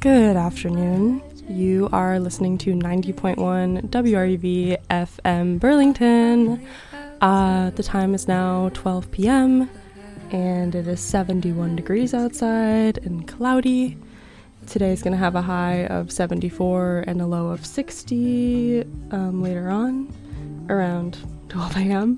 Good afternoon. You are listening to 90.1 WRUV FM Burlington. The time is now 12 p.m. and it is 71 degrees outside and cloudy. Today's going to have a high of 74 and a low of 60 later on, around 12 a.m.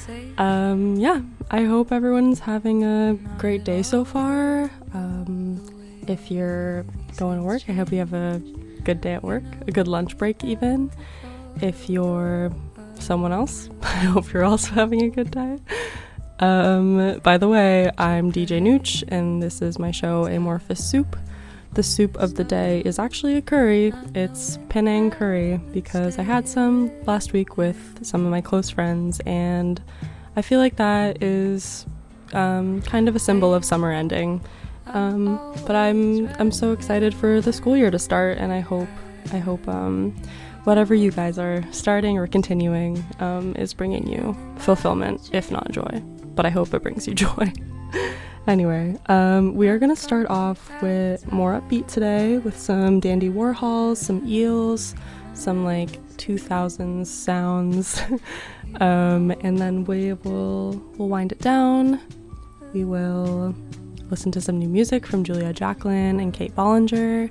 I hope everyone's having a great day so far. If you're going to work, I hope you have a good day at work, a good lunch break even. If you're someone else, I hope you're also having a good day. By the way, I'm DJ Nooch, and this is my show Amorphous Soup. The soup of the day is actually a curry. It's Penang curry because I had some last week with some of my close friends, and I feel like that is kind of a symbol of summer ending. But I'm so excited for the school year to start, and I hope whatever you guys are starting or continuing is bringing you fulfillment, if not joy. But I hope it brings you joy. Anyway, we are going to start off with more upbeat today with some Dandy Warhols, some Eels, some like 2000s sounds, and then we'll wind it down. We will listen to some new music from Julia Jacqueline and Kate Bollinger.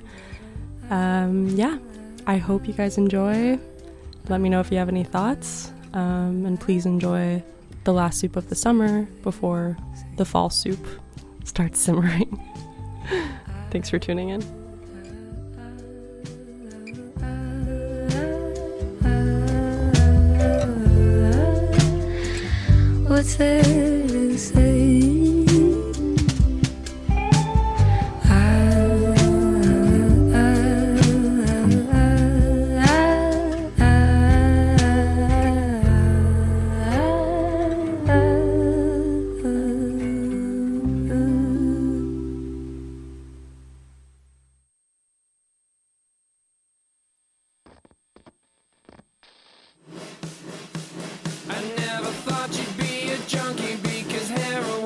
I hope you guys enjoy. Let me know if you have any thoughts, and please enjoy the last soup of the summer before the fall soup starts simmering. Thanks for tuning in. What's there to say? I never thought you'd be a junkie because heroin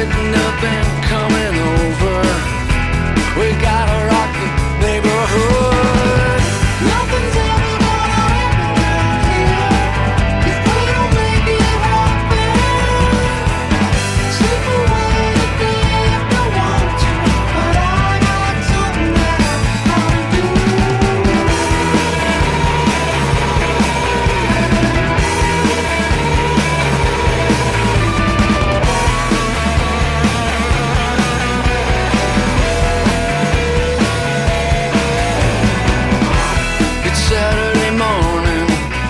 getting up and coming over. We gotta rock the neighborhood. Nothing's ever gonna happen around here if we don't make it happen. Slip away today if you want to, but I got something that I gotta do. Saturday morning,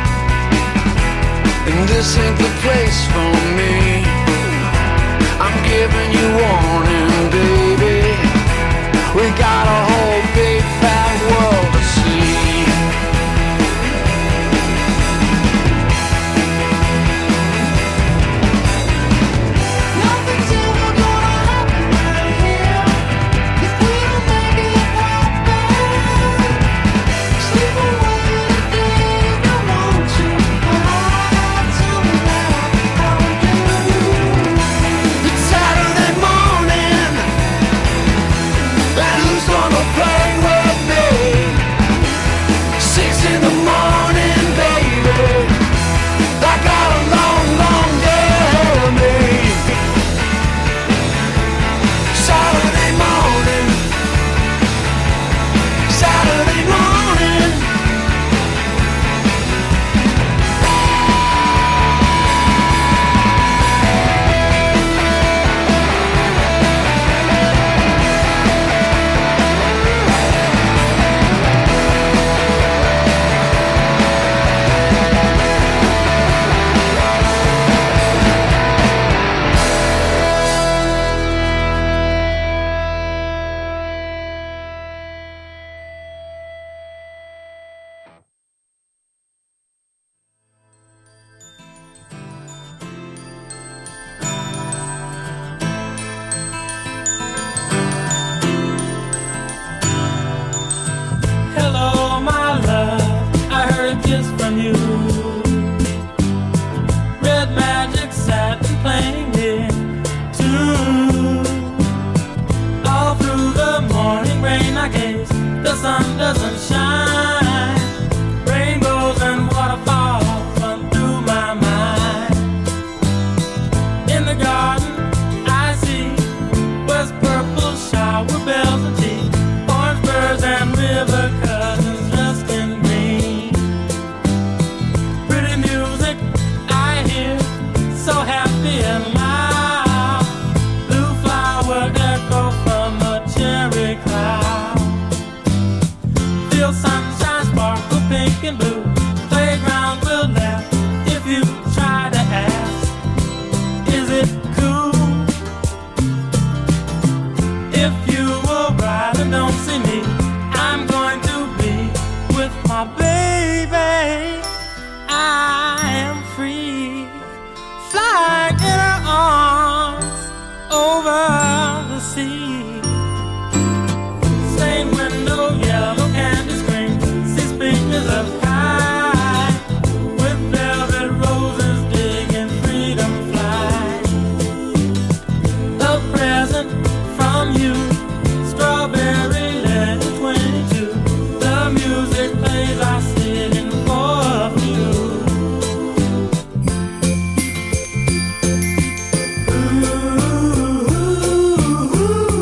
and this ain't the place for me. I'm giving you warning, baby. We got a whole big fat world to see. Nothing's ever gonna happen right here if we don't make it happen. Slip away today if you want to, but I got something that I gotta do. It's Saturday morning, and who's gonna play with me? 6 in the morning, baby. I got a long, long day ahead of me. Saturday morning, Saturday morning. Hello, my love, I heard a kiss from you. Red magic satin playing it too. All through the morning rain I gaze, the sun doesn't shine. Rainbows and waterfalls run through my mind. In the garden I see west purple shower bells and tea, orange birds and river cousins dressed in green. Pretty music I hear, so happy and loud. Blue flower echo from a cherry cloud. Feel sunshine sparkle pink and blue. Playground will laugh if you try to ask, is it cool? If you arrive and don't see me, I'm going to be with my baby. I am free, flying in her arms over the sea. Same window, yellow candy screen, see speakers of high, with velvet roses digging freedom fly. A present from you, strawberry letter 22. The music plays, I sit in for a few. Ooh, ooh, ooh.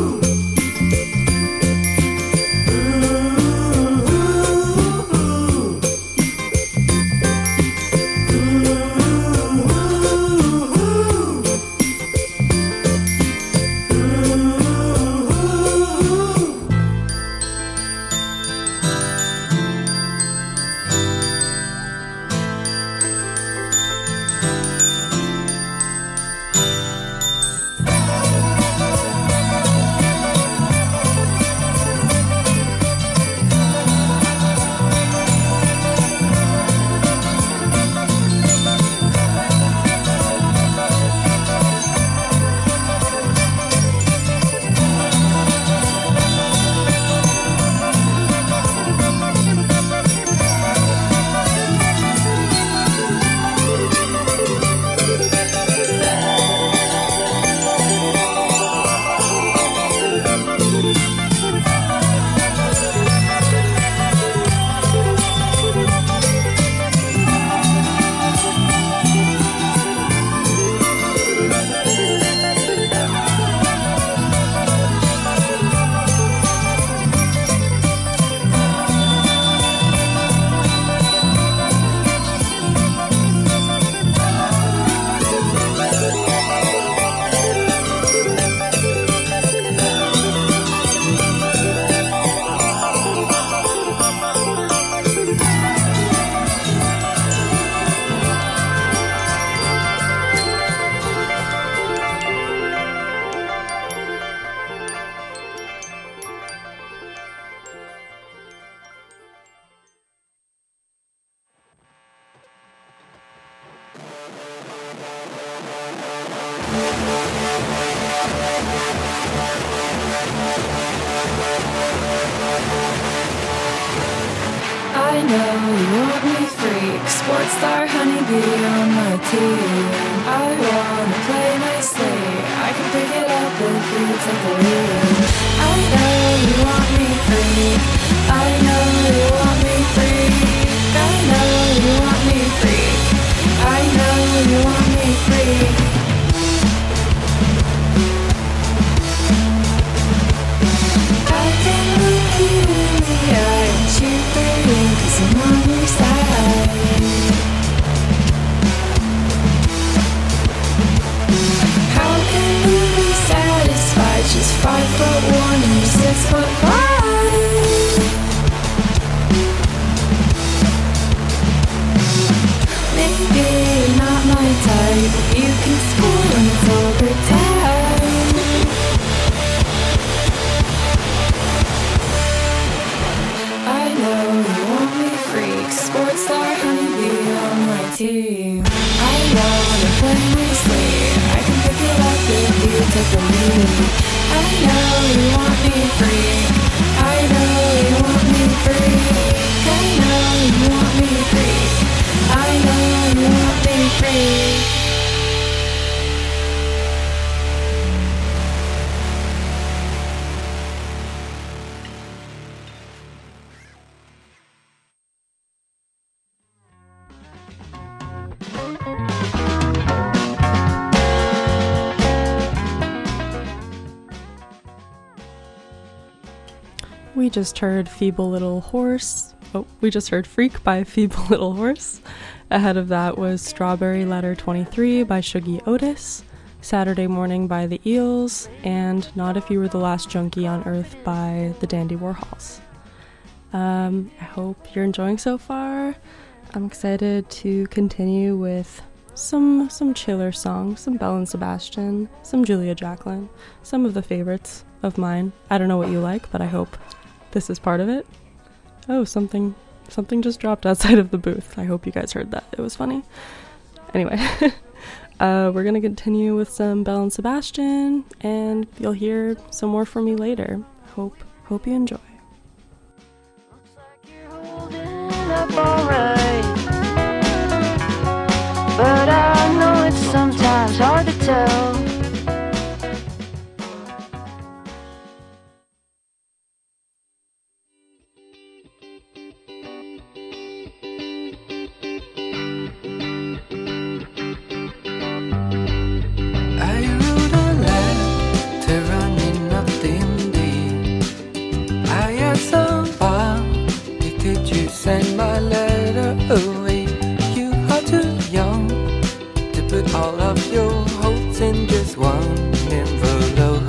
I know you want me freak, sports star honeybee on my team. I wanna play nicely, I can pick it up if you take the lead. I know you want me freak, I know you want me freak. I know you want me freak, I know you want me freak. I can look you in the eye and cheer for you, 'cause I'm on your side. How can we be satisfied? She's 5'1" and you're 6'5". Maybe you're not my type, but you can score when it's overtime. I know you want me freak, sports star honeybee on my team. I wanna play nicely, I can pick it up if you take the lead. I know you want me freak, I know you want me freak. I know you want me freak, I know you want me freak. We just heard Feeble Little Horse. Oh, we just heard Freak by Feeble Little Horse. Ahead of that was Strawberry Letter 23 by Shuggie Otis, Saturday Morning by the Eels, and Not If You Were the Last Junkie on Earth by the Dandy Warhols. I hope you're enjoying so far. I'm excited to continue with some chiller songs, some Belle and Sebastian, some Julia Jacqueline, some of the favorites of mine. I don't know what you like, but I hope this is part of it. Oh, something just dropped outside of the booth. I hope you guys heard that. It was funny. Anyway, we're gonna continue with some Belle and Sebastian, and you'll hear some more from me later. Hope you enjoy. Looks like you're holding up alright, but I know it's sometimes hard to tell. Send my letter away. You are too young to put all of your hopes in just one envelope.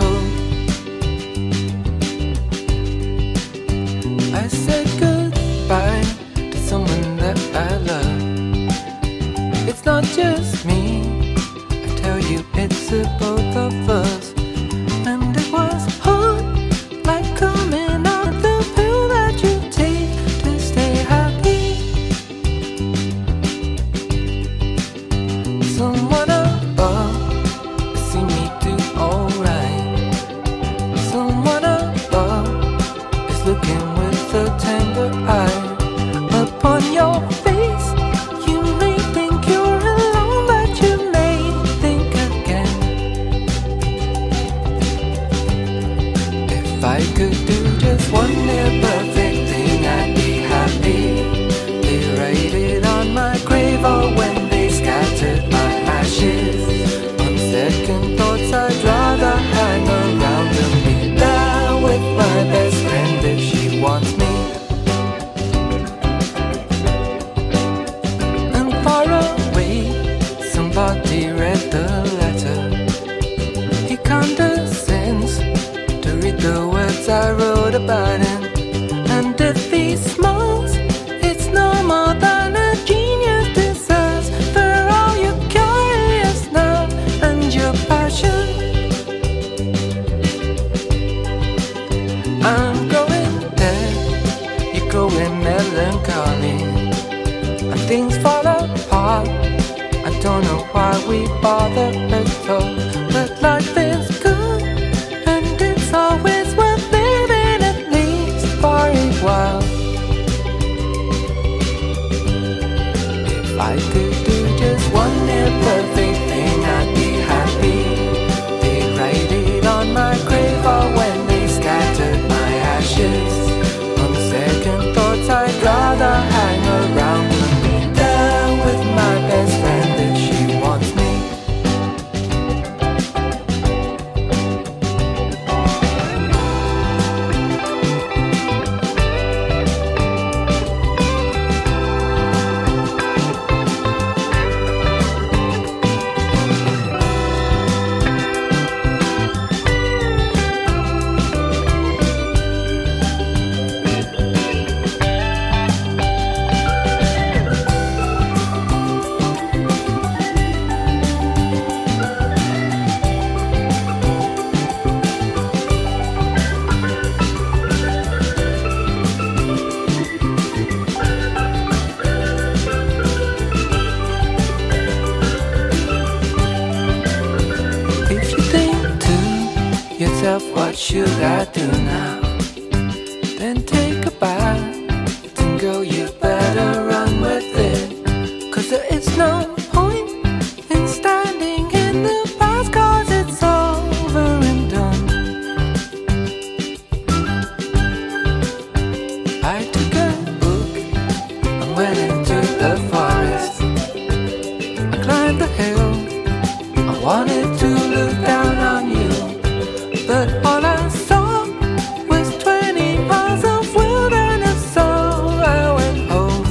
I said goodbye to someone that I love. It's not just me, I tell you it's the both of us. And it was hard, like coming out the pill that you take to stay happy. Someone above has seen me do alright. Someone above is looking with a tender eye upon your face. You may think you're alone, but you may think again. If you think to yourself, what should I do now? Then take a bite, and girl, you better run with it. 'Cause there is no point in standing in the past, 'cause it's over and done. I took a book and went into the forest. I climbed the hill, I wanted to look down on you, but all I saw was 20 miles of wilderness, so I went home.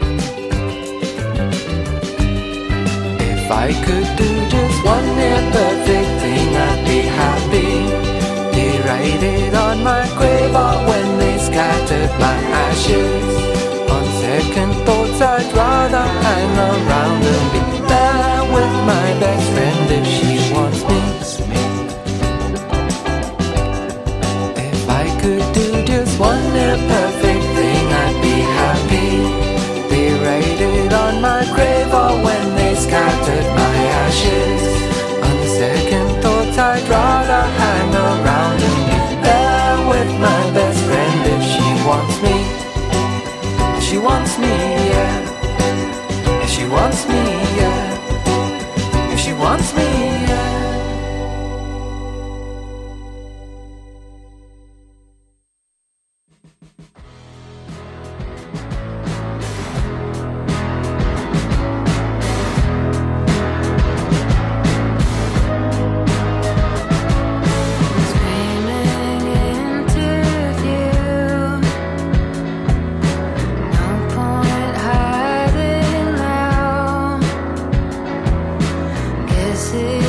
If I could do just one near perfect thing, I'd be happy. They write it on my grave, or when they scattered my ashes. On second thoughts, I'd rather hang around and be there with my best friend if she wants me. If I could do just one near perfect thing, I'd be happy. They write it on my grave, or when they scattered my ashes. On second thoughts, I'd rather hang around and be there with my best friend if she wants me. She wants me, yeah. If she wants me, yeah. If she wants me, yeah. Screaming into view, no point hiding now. Guess it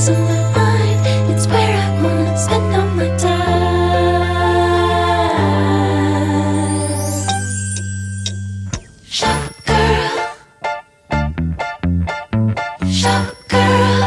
always on my mind. It's where I wanna spend all my time. Shop girl, shop girl,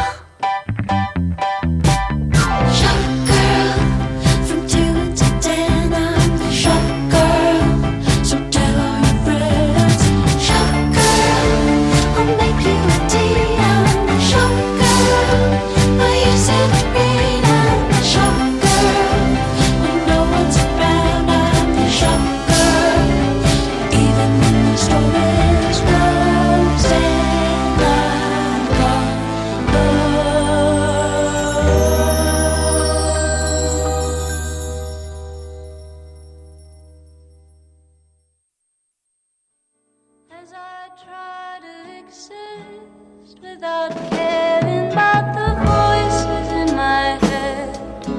shop girl. From 2 to 10, I'm the shop girl. So tell all your friends. Shop girl, I'll make you a tea. I'm the shop girl. Will you say the rain? I'm the shop girl. When no one's around, I'm the shop girl. Even when the storm is rosing, I'm gone. As I try to exist without caring about the voices in my head,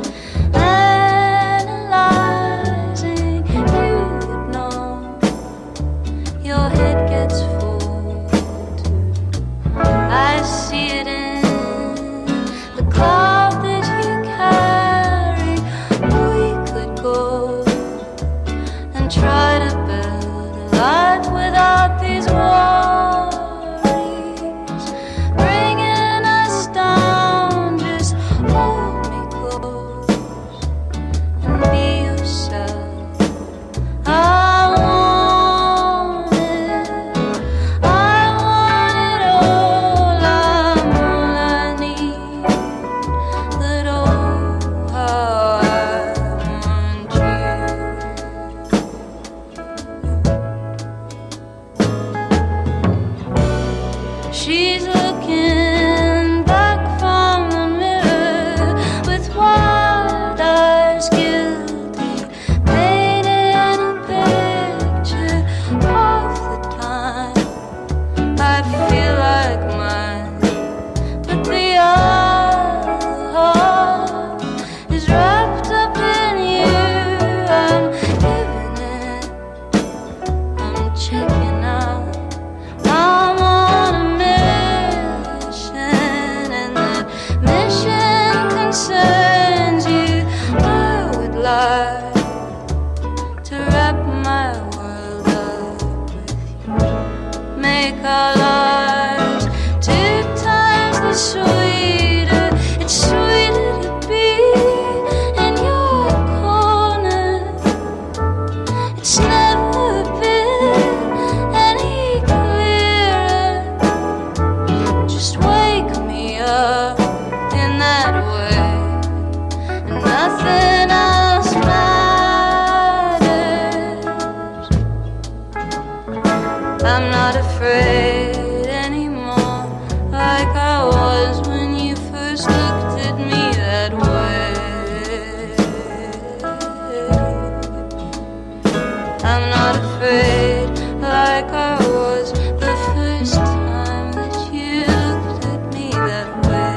analyzing, you know, your head gets full too. I see it in the cloud that you carry. We could go and try to build a life without these worries bringing us down. Just hold me close and be yourself. I want it all. I'm all I need. But oh, how I want you. She's looking back from the mirror with wide eyes, guilty, painting a picture of the time I feel like mine. But the heart is wrapped up in you. I'm giving it, I'm checking out. I'm on a mission, and that mission concerns you. I would like to wrap my world up with you, make our lives 2 times the sweeter. It's sweeter to be in your corner. It's never been any clearer. Just wake me up in that way, and nothing else matters. I'm not afraid anymore, like I was when you first looked at me that way. I'm not afraid like I was the first time that you looked at me that way.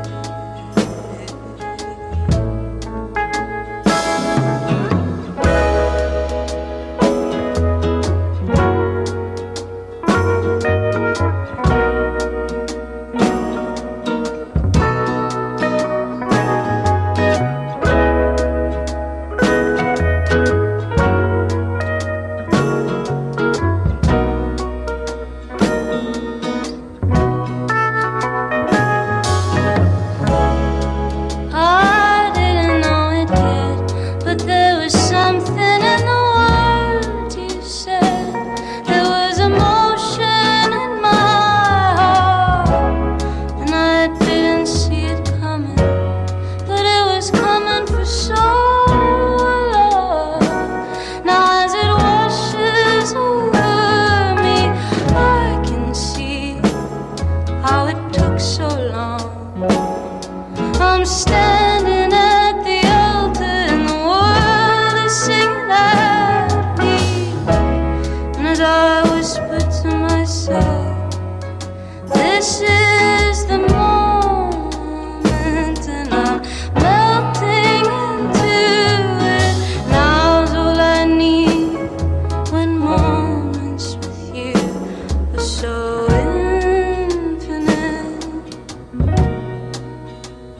I didn't know it yet, but there was something in the words you said. There was emotion in my heart, and I didn't see it coming, but it was coming for so long. Now as it washes over me, I can see how it took so long. I'm standing at the altar and the world is singing at me. And as I whisper to myself, this is the moment, and I'm melting into it. Now's all I need when moments with you are so infinite.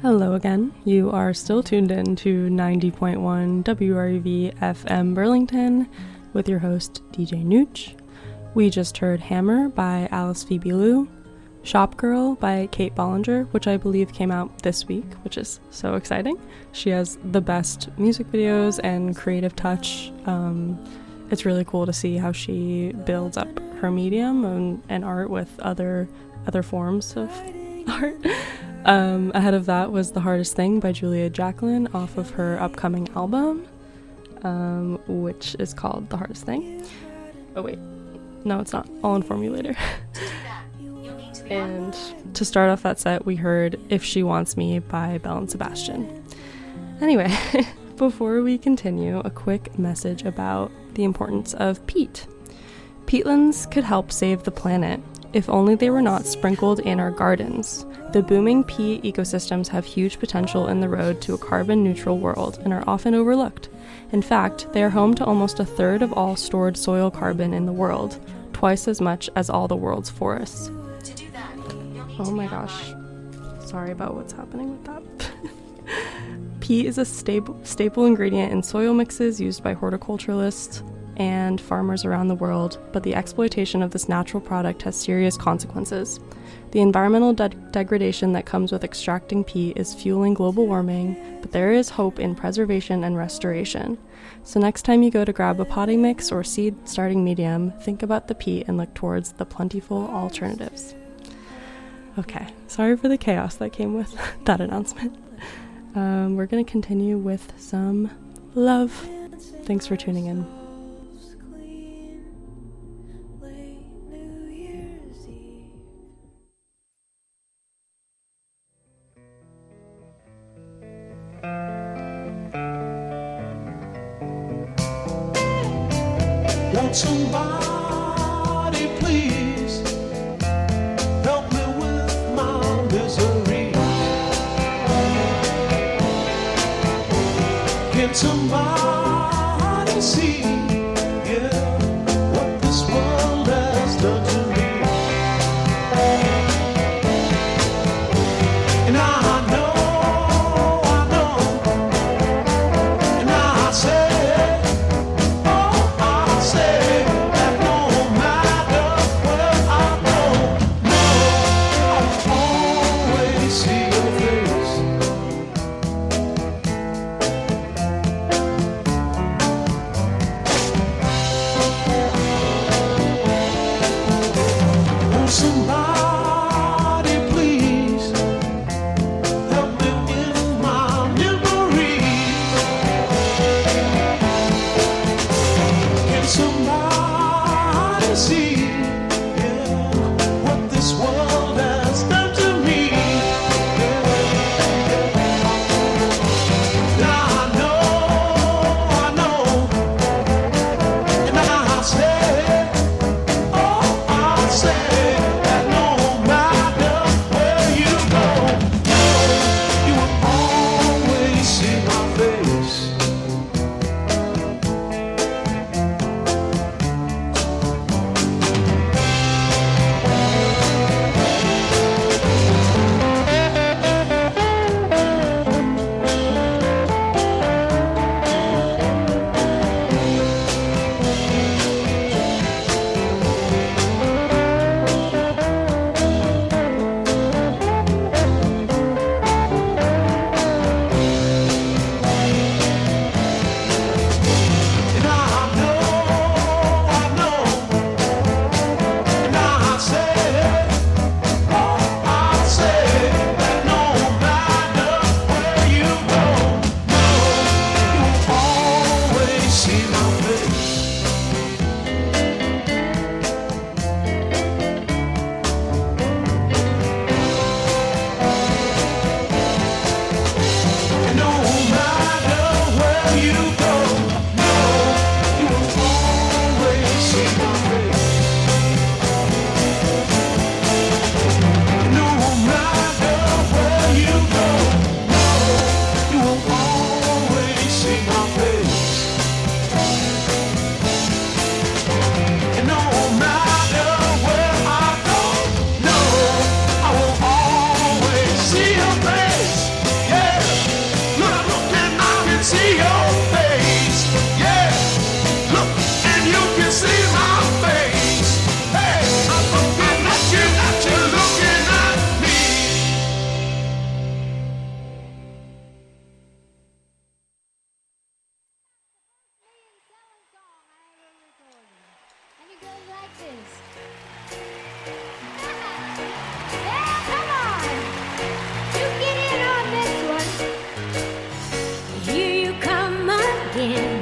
Hello again. You are still tuned in to 90.1 WRUV FM Burlington with your host DJ Nooch. We just heard Hammer by Alice Phoebe Lou, Shop Girl by Kate Bollinger, which I believe came out this week, which is so exciting. She has the best music videos and creative touch. It's really cool to see how she builds up her medium and art with other forms of art. Ahead of that was The Hardest Thing by Julia Jacqueline off of her upcoming album, which is called The Hardest Thing. Oh wait, no it's not, I'll inform you later. And to start off that set, we heard If She Wants Me by Belle and Sebastian. Anyway, before we continue, a quick message about the importance of peat. Peatlands could help save the planet, if only they were not sprinkled in our gardens. The booming peat ecosystems have huge potential in the road to a carbon-neutral world and are often overlooked. In fact, they are home to almost a third of all stored soil carbon in the world, twice as much as all the world's forests. Oh my gosh. Sorry about what's happening with that. Peat is a staple ingredient in soil mixes used by horticulturalists and farmers around the world, but the exploitation of this natural product has serious consequences. The environmental degradation that comes with extracting peat is fueling global warming, but there is hope in preservation and restoration. So next time you go to grab a potting mix or seed starting medium, think about the peat and look towards the plentiful alternatives. Okay, sorry for the chaos that came with that announcement. We're going to continue with some love. Thanks for tuning in. Won't somebody please help me with my misery? Can somebody see, yeah, what this world has done to me? And I know, and I say, that no matter where I go, I'll always see your face. Texas. Yeah, come on. You get in on this one. Here you come again.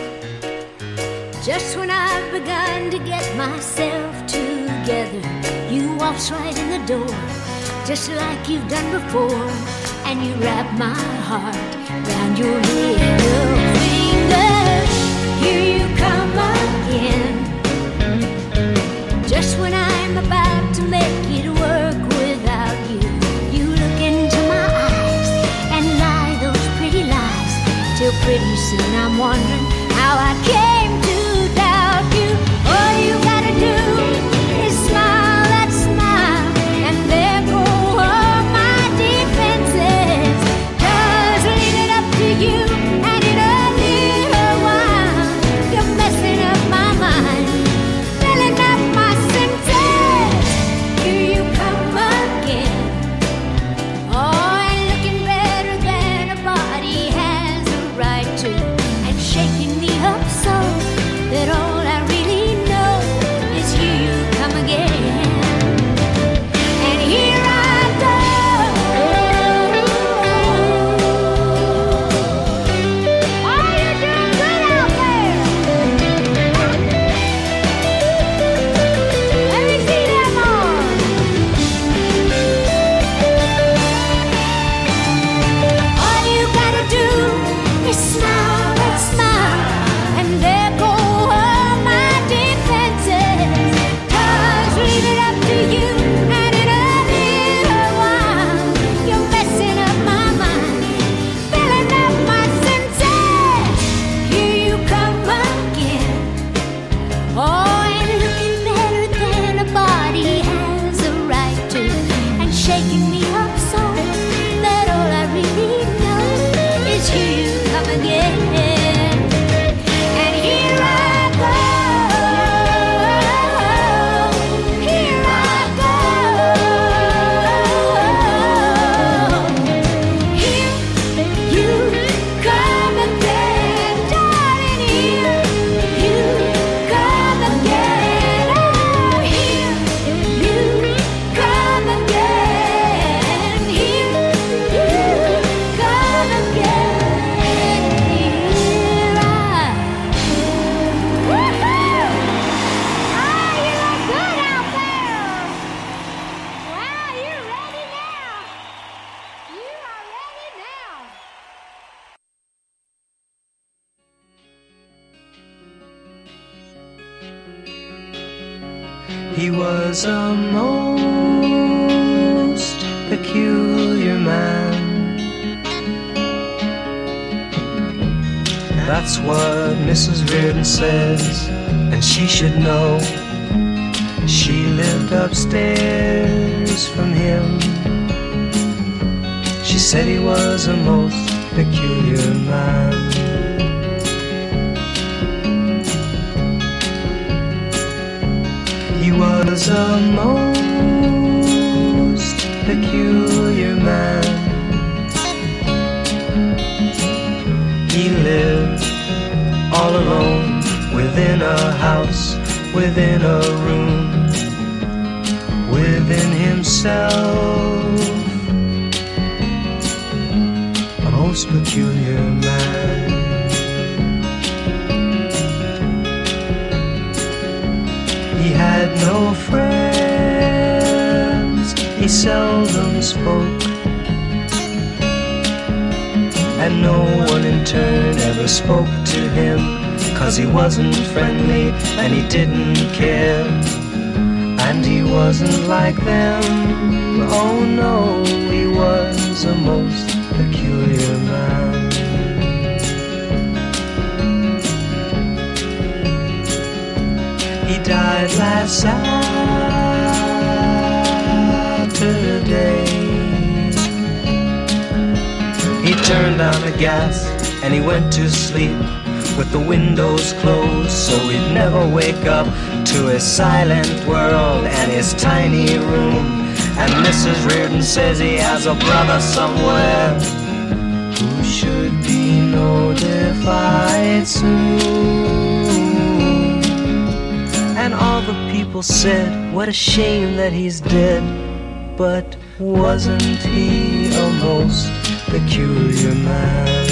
Just when I've begun to get myself together, you waltz right in the door, just like you've done before, and you wrap my heart round your little finger. Here you come again. Just when I'm about to make it work without you, you look into my eyes and lie those pretty lies, till pretty soon I'm wondering how I came to doubt you. All you gotta do is smile that smile, and there go all my defenses. Just leave it up to you, and in a little while you're messing up my mind, filling up my senses. Here you come again. Oh, and looking better than a body has a right to, and shaking me up so that all I really know is here you come again. And here I go. Oh, you're doing good out there. Let me see them arms. All you gotta do is smile and smile, and there go all my defenses. Just leave it up to you, and in a little while you're messing up my mind, filling up my senses. Here you come again. Oh, and looking better than a body has a right to, and shaking me up so that all I really know is here you come again. And here I go. Here I go. Here you come again, darling. Here you come again. Oh, here you come again. Here you come again. Here I. Woohoo! Ah, you look good out there. Wow, you're ready now. You are ready now. He was a most peculiar man. That's what Mrs. Reardon says, and she should know. She lived upstairs from him. She said he was a most peculiar man. He was a most peculiar man. He lived all alone within a house, within a room, within himself. A most peculiar man. He had no friends, he seldom spoke, and no one in turn ever spoke to him, 'cause he wasn't friendly and he didn't care, and he wasn't like them. Oh no, he was a most peculiar man. He died last Saturday. He turned down the gas and he went to sleep with the windows closed, so he'd never wake up to his silent world and his tiny room. And Mrs. Reardon says he has a brother somewhere who should be notified soon. And all the people said, what a shame that he's dead. But wasn't he a most peculiar man?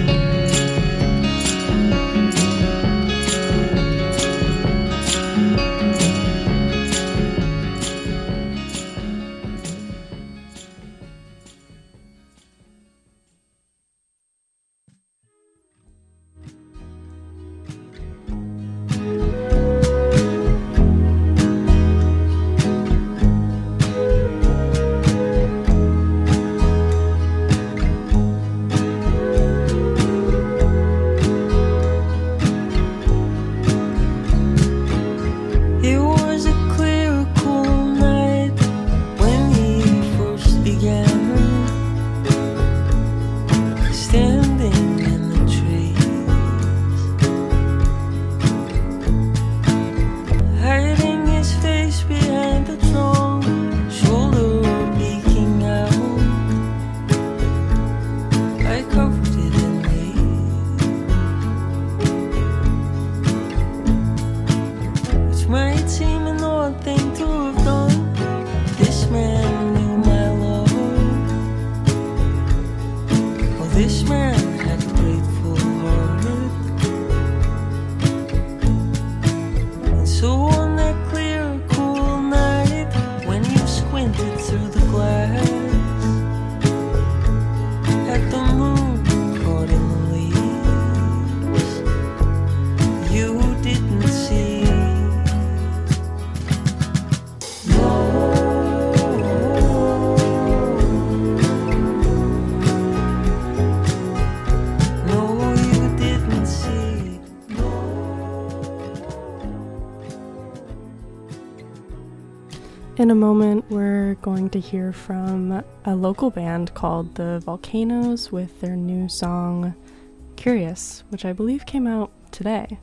In a moment, we're going to hear from a local band called the Volcanoes with their new song, Curious, which I believe came out today.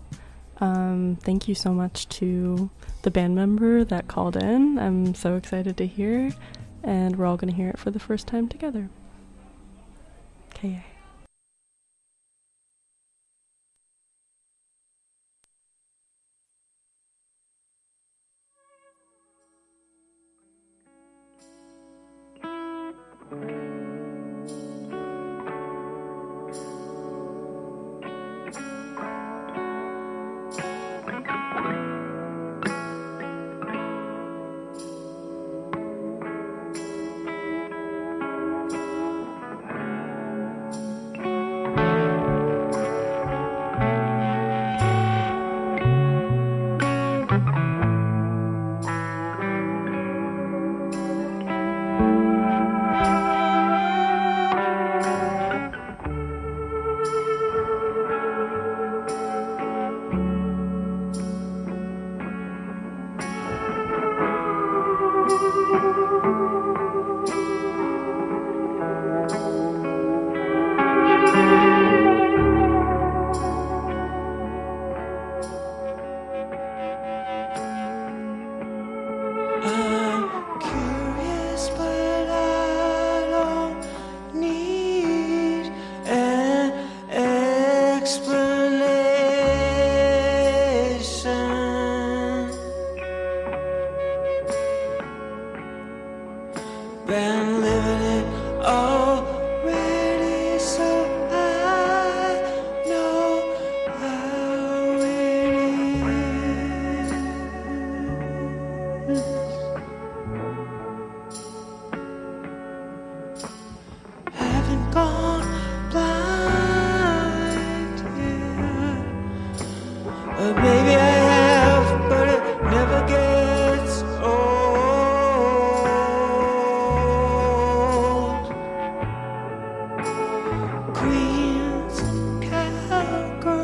Thank you so much to the band member that called in. I'm so excited to hear, and we're all going to hear it for the first time together. KA.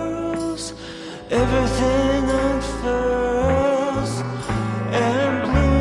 Everything unfurls and blooms.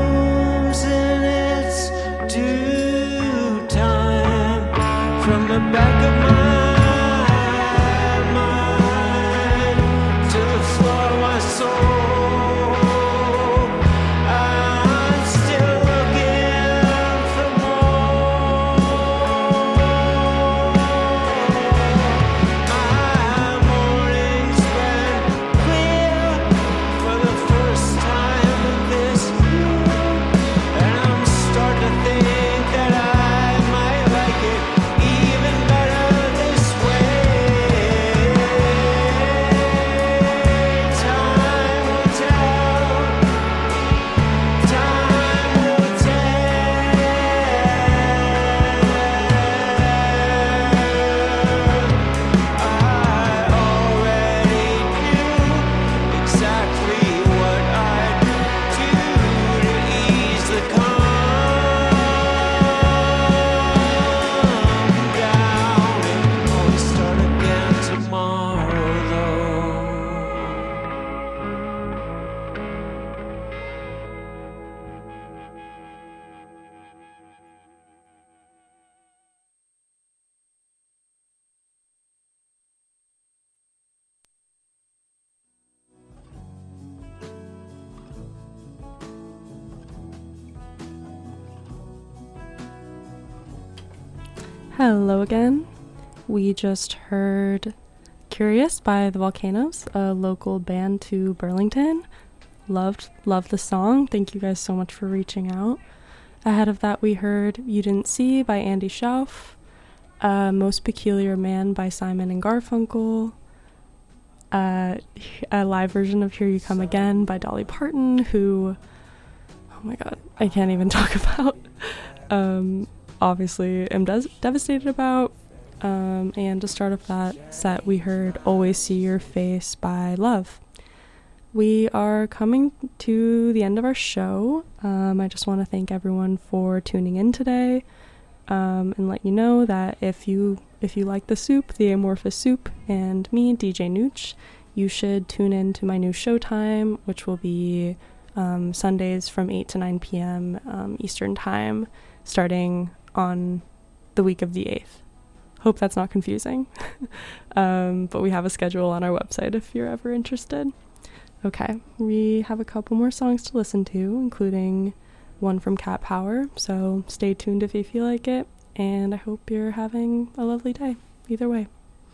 Hello again. We just heard Curious by The Volcanoes, a local band to Burlington. Loved the song. Thank you guys so much for reaching out. Ahead of that, we heard You Didn't See by Andy Schauf, Most Peculiar Man by Simon and Garfunkel, a live version of Here You Come Again by Dolly Parton, who, oh my god, I can't even talk about. Obviously am devastated about. And to start off that set, we heard Always See Your Face by Love. We are coming to the end of our show. I just want to thank everyone for tuning in today, and let you know that if you like the soup, the Amorphous Soup, and me, DJ Nooch, you should tune in to my new showtime, which will be Sundays from 8 to 9 p.m. Eastern Time, starting on the week of the 8th. Hope that's not confusing. But we have a schedule on our website if you're ever interested. Okay, we have a couple more songs to listen to, including one from Cat Power, so stay tuned if you feel like it, and I hope you're having a lovely day, either way.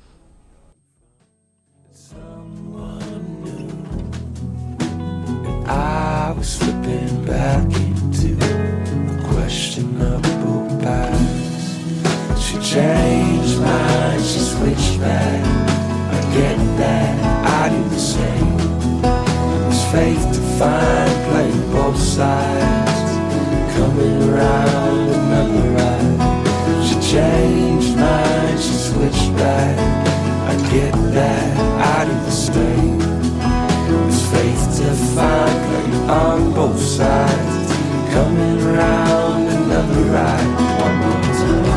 I was slipping back into a questionable past. She changed minds, she switched back. I get that, I do the same. There's faith to find, playing both sides, coming around another ride. She changed minds, she switched back. I get that, I do the same. There's faith to find, playing on both sides, coming around another ride. One more time.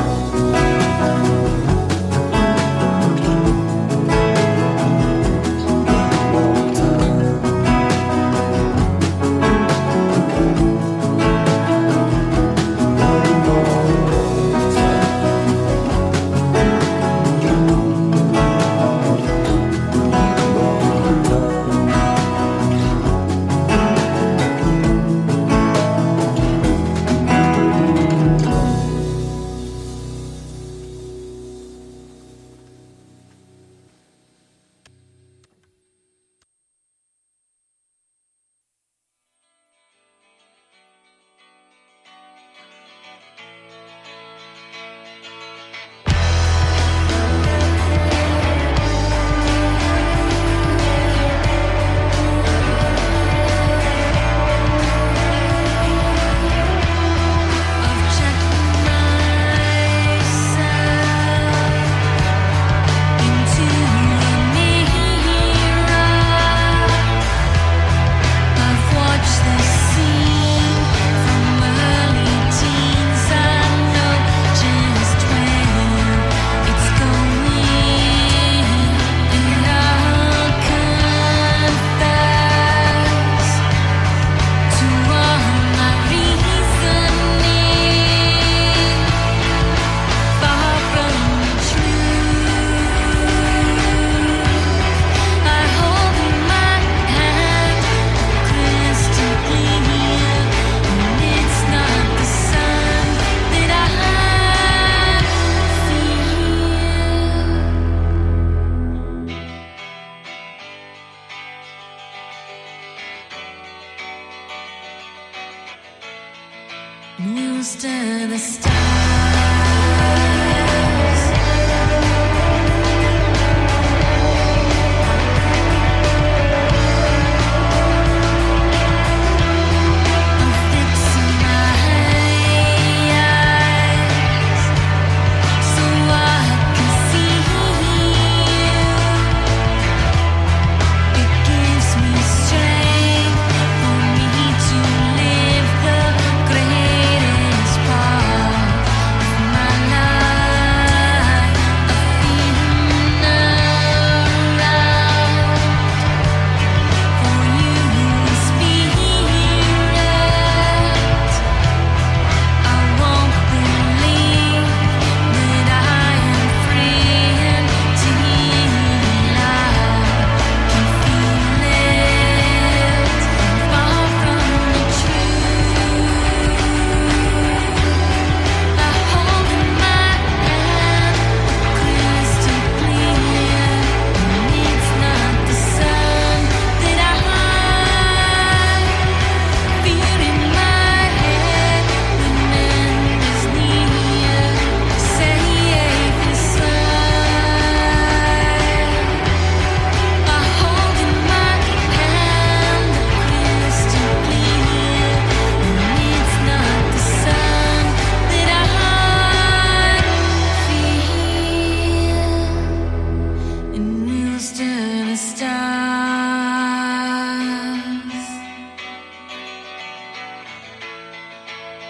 News to the stars. I'm fixing my eyes so I can see you. It gives me strength for me to live the greatest part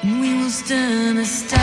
and we will stand as stars.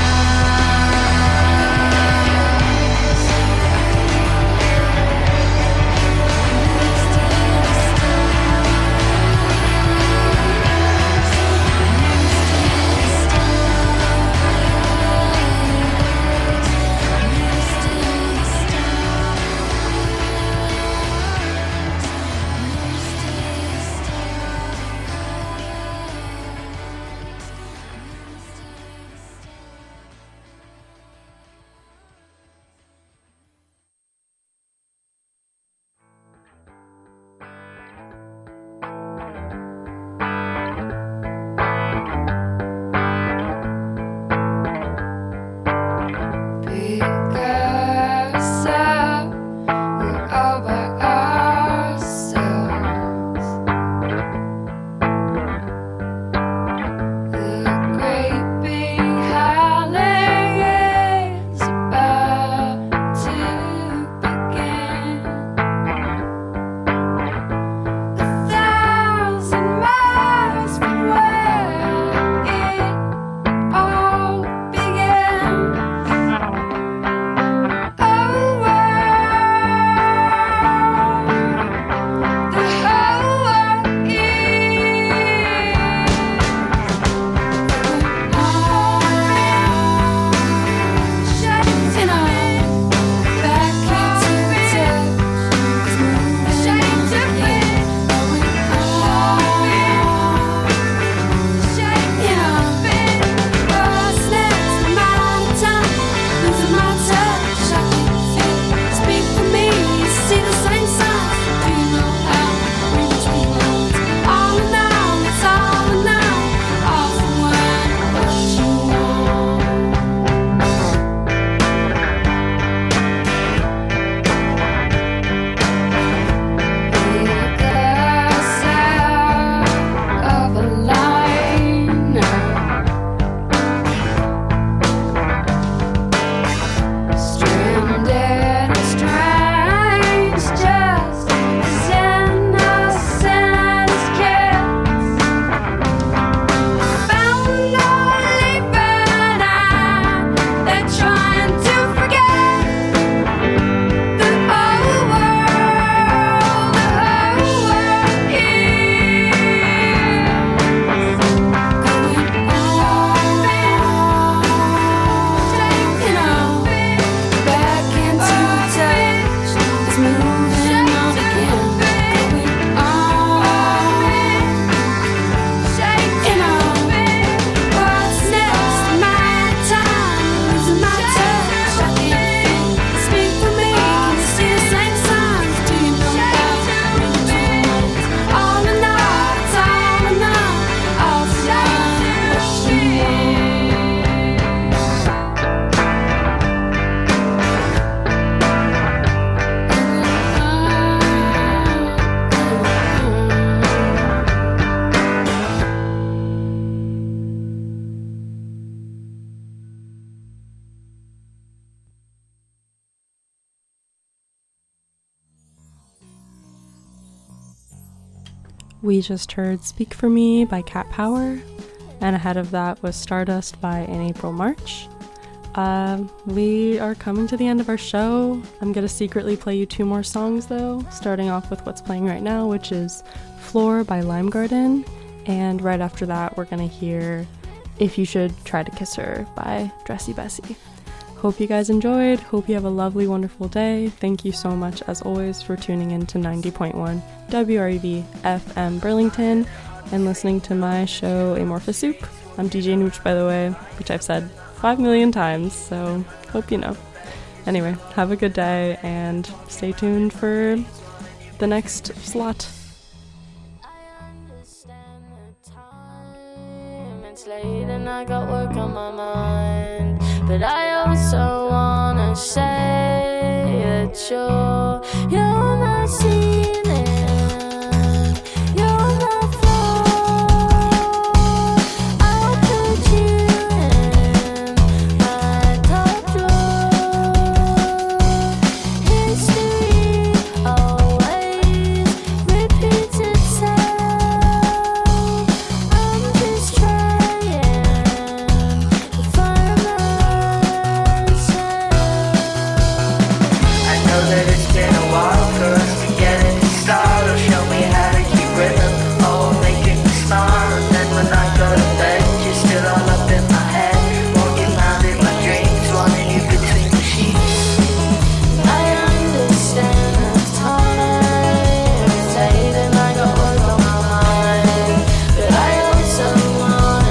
We just heard Speak For Me by Cat Power, and ahead of that was Stardust by In April March. We are coming to the end of our show. I'm going to secretly play you 2 more songs though, starting off with what's playing right now, which is Floor by Lime Garden, and right after that we're going to hear If You Should Try to Kiss Her by Dressy Bessie. Hope you guys enjoyed. Hope you have a lovely, wonderful day. Thank you so much, as always, for tuning in to 90.1 WREV FM Burlington and listening to my show Amorphous Soup. I'm DJ Nooch, by the way, which I've said 5 million times, so hope you know. Anyway, have a good day and stay tuned for the next slot. It's late and I got work on my mind, but I also wanna say that you're my secret.